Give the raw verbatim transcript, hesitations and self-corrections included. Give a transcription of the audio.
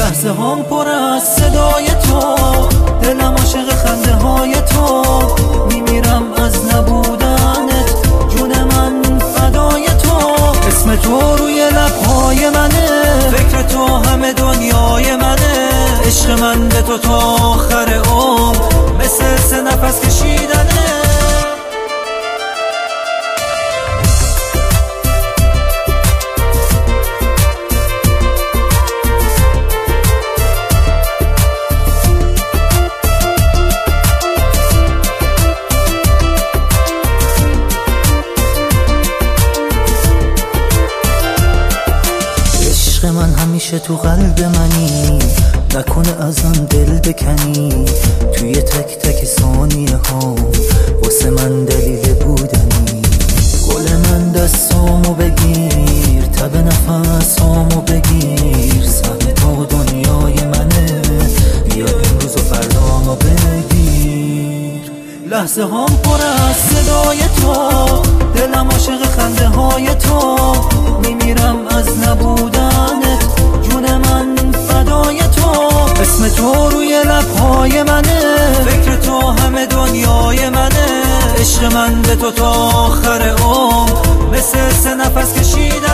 لحظه هم پر از صدای تو، دلم عاشق خنده های تو، میمیرم از نبودنت، جون من فدای تو. اسم تو روی لبهای منه، فکر تو همه دنیای منه، عشق من به تو تا آخر عمر مثل سه نفس کشیدنه. عشق من همیشه تو قلب منی، نکنه از آن دل بکنی، توی تک تک ثانیه ها واسه من دلیل بودنی. گل من دستامو بگیر، تب نفسامو بگیر، سهم تا دنیای منه، بیا امروز و فردامو بگیر. لحظه هم پر از صدای تو، دلم عاشق خنده های تو، میمیرم از نبودنت، جون من فدای تو. اسم تو روی لبهای منه، فکر تو همه دنیای منه، عشق من به تو تا آخر عمر مثل سه نفس کشیدن.